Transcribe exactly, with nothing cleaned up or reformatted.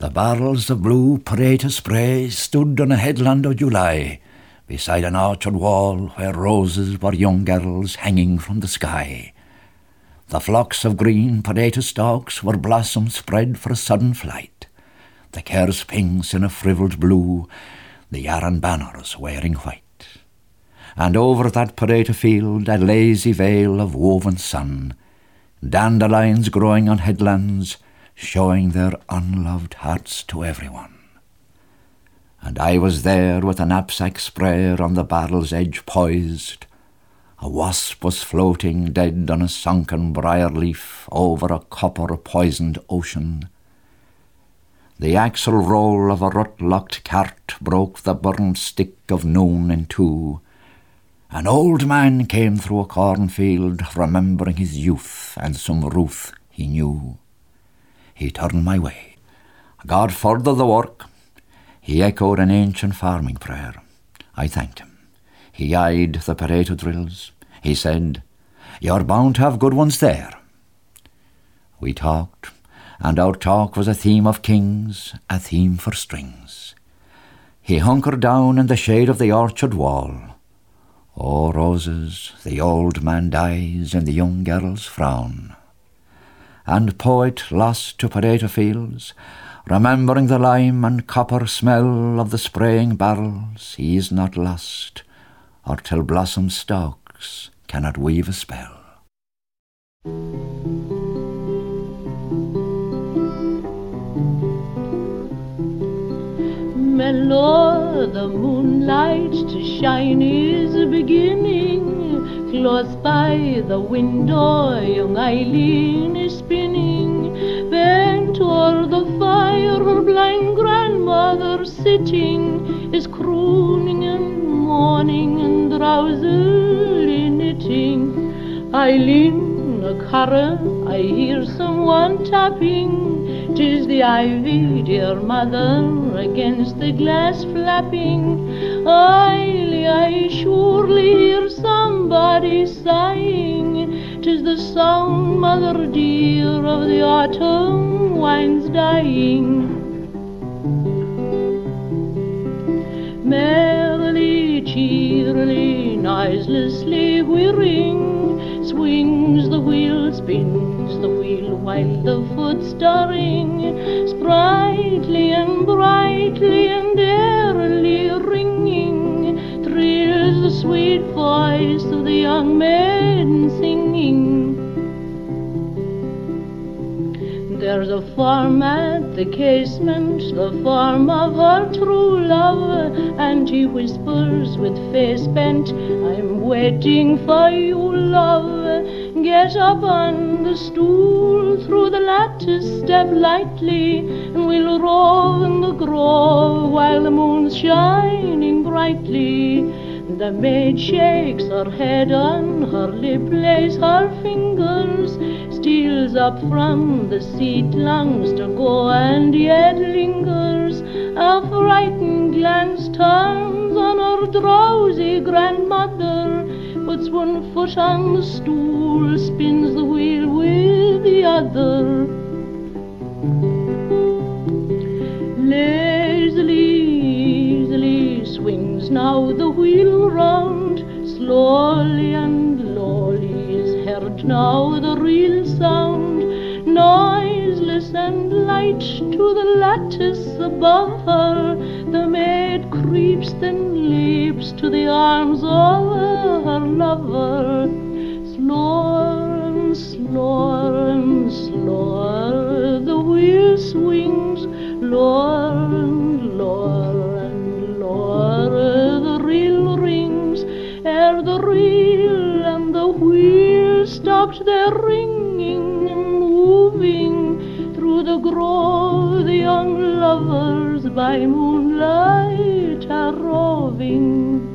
The barrels of blue Pareto spray stood on a headland of July, beside an orchard wall where roses were young girls hanging from the sky. The flocks of green Pareto stalks were blossom spread for a sudden flight, the care's pinks in a frivoled blue, the yarn banners wearing white. And over that Pareto field a lazy veil of woven sun, dandelions growing on headlands, showing their unloved hearts to everyone. And I was there with a knapsack sprayer on the barrel's edge poised. A wasp was floating dead on a sunken briar leaf over a copper-poisoned ocean. The axle roll of a rut-locked cart broke the burned stick of noon in two. An old man came through a cornfield, remembering his youth and some Ruth he knew. He turned my way. God further the work. He echoed an ancient farming prayer. I thanked him. He eyed the Pareto drills. He said, "You're bound to have good ones there." We talked, and our talk was a theme of kings, a theme for strings. He hunkered down in the shade of the orchard wall. Oh, roses, the old man dies and the young girls frown. And poet lost to Pareto fields, remembering the lime and copper smell of the spraying barrels, he is not lost, or till blossom stalks cannot weave a spell. Mellow the moonlight to shine is beginning. Close by the window young Eileen is spinning. Bent o'er the fire her blind grandmother sitting is crooning and mourning and drowsily knitting. Eileen, a Cara, I hear someone tapping. 'Tis the ivy, dear mother, against the glass flapping. Eily, I surely hear somebody sighing. 'Tis the sound, mother dear, of the autumn wine's dying. Merrily, cheerily, noiselessly whirring, swings the wheel, spins the wheel, while the foot's stirring. Sprightly and brightly and airily ringing, thrills the sweet voice of the young maiden singing. There's a form at the casement, the form of her true love, and she whispers with face bent, I'm waiting for you, love. Get up on the stool, through the lattice step lightly, and we'll rove in the grove while the moon's shining brightly. The maid shakes her head, on her lip lays her fingers, steals up from the seat, longs to go and yet lingers. A frightened glance turns on her drowsy grandmother, puts one foot on the stool, spins the wheel with the other. Lazily, easily swings now the wheel round, slowly and lowly is heard now the real sound. Noiseless and light to the lattice above her, the maid creeps, then leaps to the arms of her lover. Slower and slower and slower the wheel swings, lower and lower and lower the reel rings. Ere the reel and the wheel stopped their ringing and moving, through the grove the young lovers by moonlight are roving.